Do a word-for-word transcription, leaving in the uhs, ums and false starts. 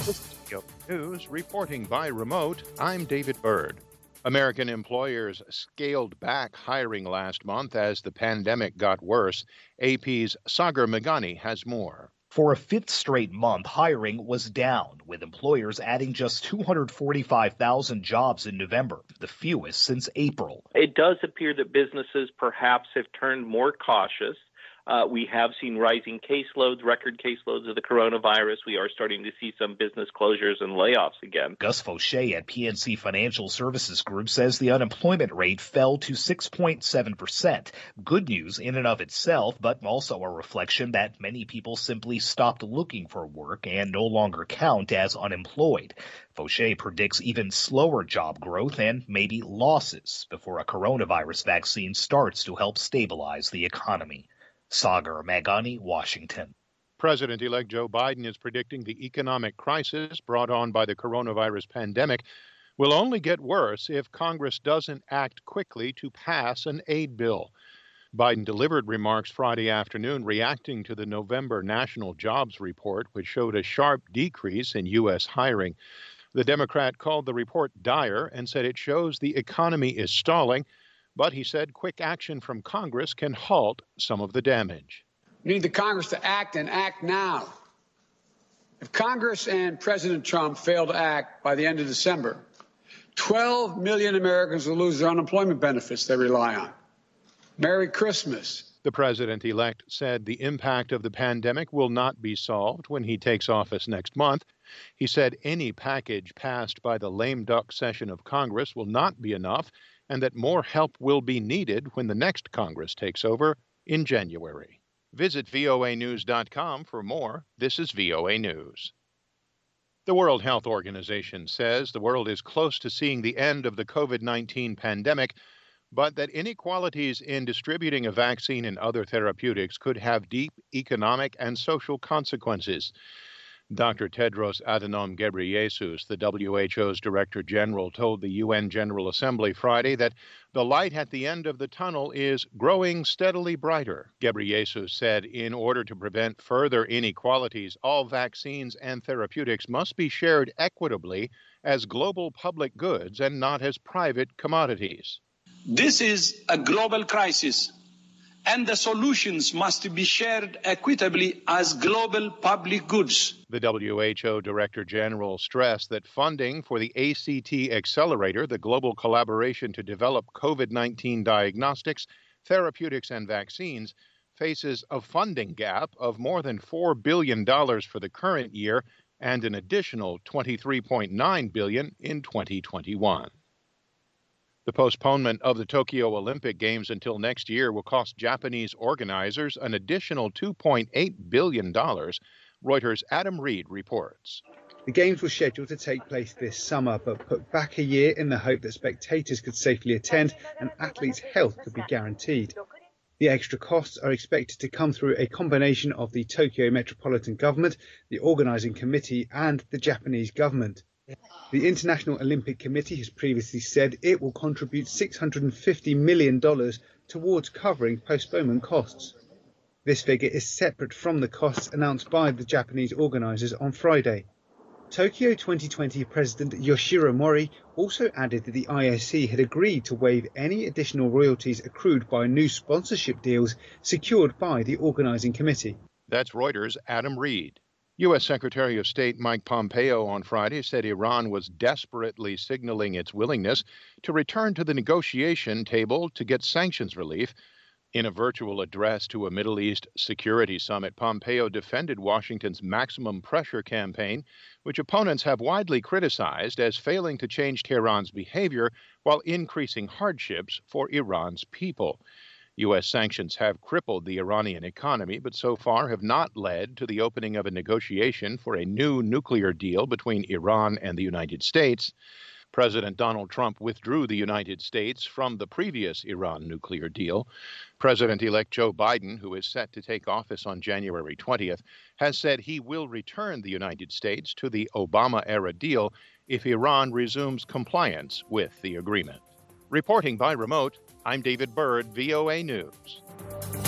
This is V O A News, reporting by remote. I'm David Byrd. American employers scaled back hiring last month as the pandemic got worse. A P's Sagar Meghani has more. For a fifth straight month, hiring was down, with employers adding just two hundred forty-five thousand jobs in November, the fewest since April. It does appear that businesses perhaps have turned more cautious. Uh, we have seen rising caseloads, record caseloads of the coronavirus. We are starting to see some business closures and layoffs again. Gus Fauché at P N C Financial Services Group says the unemployment rate fell to six point seven percent. Good news in and of itself, but also a reflection that many people simply stopped looking for work and no longer count as unemployed. Fauché predicts even slower job growth and maybe losses before a coronavirus vaccine starts to help stabilize the economy. Sagar Meghani, Washington. President-elect Joe Biden is predicting the economic crisis brought on by the coronavirus pandemic will only get worse if Congress doesn't act quickly to pass an aid bill. Biden delivered remarks Friday afternoon reacting to the November National Jobs Report, which showed a sharp decrease in U S hiring. The Democrat called the report dire and said it shows the economy is stalling. But he said quick action from Congress can halt some of the damage. We need the Congress to act and act now. If Congress and President Trump fail to act by the end of December, twelve million Americans will lose their unemployment benefits they rely on. Merry Christmas. The president-elect said the impact of the pandemic will not be solved when he takes office next month. He said any package passed by the lame duck session of Congress will not be enough, and that more help will be needed when the next Congress takes over in January. Visit V O A news dot com for more. This is V O A News. The World Health Organization says the world is close to seeing the end of the COVID nineteen pandemic, but that inequalities in distributing a vaccine and other therapeutics could have deep economic and social consequences. Doctor Tedros Adhanom Ghebreyesus, the W H O's Director General, told the U N General Assembly Friday that the light at the end of the tunnel is growing steadily brighter. Ghebreyesus said in order to prevent further inequalities, all vaccines and therapeutics must be shared equitably as global public goods and not as private commodities. This is a global crisis, and the solutions must be shared equitably as global public goods. The W H O Director General stressed that funding for the A C T Accelerator, the global collaboration to develop COVID nineteen diagnostics, therapeutics, and vaccines, faces a funding gap of more than four billion dollars for the current year and an additional twenty-three point nine billion dollars in twenty twenty-one. The postponement of the Tokyo Olympic Games until next year will cost Japanese organizers an additional two point eight billion dollars. Reuters' Adam Reed reports. The Games were scheduled to take place this summer, but put back a year in the hope that spectators could safely attend and athletes' health could be guaranteed. The extra costs are expected to come through a combination of the Tokyo Metropolitan Government, the organising committee, and the Japanese government. The International Olympic Committee has previously said it will contribute six hundred fifty million dollars towards covering postponement costs. This figure is separate from the costs announced by the Japanese organisers on Friday. Tokyo twenty twenty President Yoshiro Mori also added that the I O C had agreed to waive any additional royalties accrued by new sponsorship deals secured by the organising committee. That's Reuters' Adam Reed. U S. Secretary of State Mike Pompeo on Friday said Iran was desperately signaling its willingness to return to the negotiation table to get sanctions relief. In a virtual address to a Middle East security summit, Pompeo defended Washington's maximum pressure campaign, which opponents have widely criticized as failing to change Tehran's behavior while increasing hardships for Iran's people. U S sanctions have crippled the Iranian economy, but so far have not led to the opening of a negotiation for a new nuclear deal between Iran and the United States. President Donald Trump withdrew the United States from the previous Iran nuclear deal. President-elect Joe Biden, who is set to take office on January twentieth, has said he will return the United States to the Obama-era deal if Iran resumes compliance with the agreement. Reporting by remote, I'm David Byrd, V O A News.